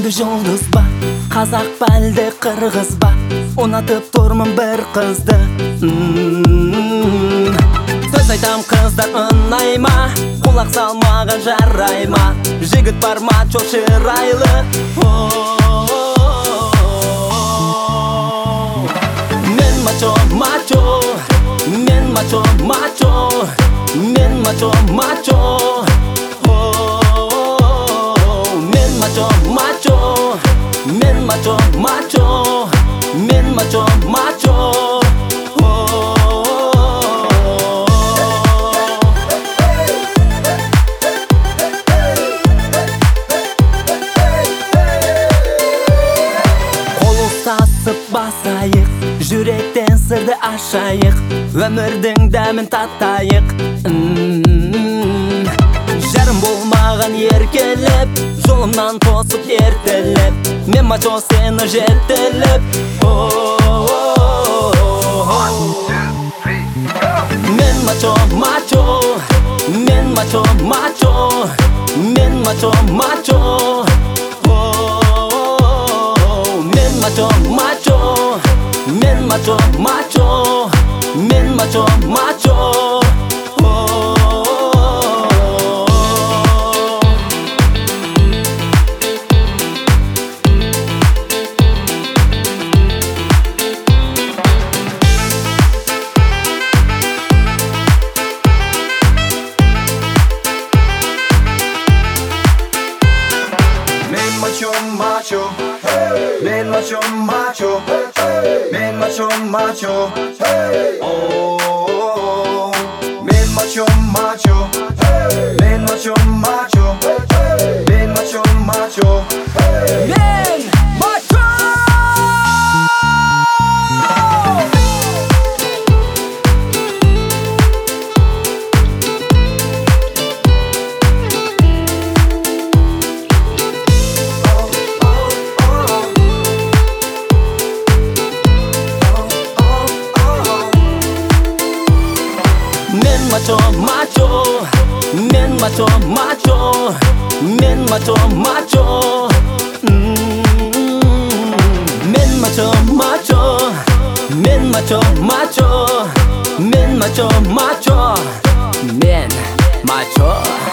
Жүрегімді жұлдыз ба, қазақ па әлде қырғыз ба? Ұнатып тұрмын бір қызды. Сөз айтам қыздар ұнай ма? Құлақ салмаған жарай ма? Жігіт бар ма чо шырайлы? Мен мачо, мачо, мен мачо, мачо, мен мачо, мачо. Men macho, macho, men macho, macho, men macho, macho. Қол ұстасып басайық, жүректен сырды ашайық, өмірдің дәмін татайық. Жарым болмаған еркелеп, жолымнан тосып ертелеп, мен мачо сені жетелеп. Мен мачо, мачо, мен мачо, мачо, мен мачо, мачо. Мен мачо, мачо, мен мачо, мачо, мен мачо, мачо. Macho, men macho, macho, men macho, macho, oh, men macho, macho, men macho, macho, men macho, macho, men macho. Men macho, macho, men macho, macho, men macho, macho. Men macho, macho, men macho, macho, men macho, macho, men macho.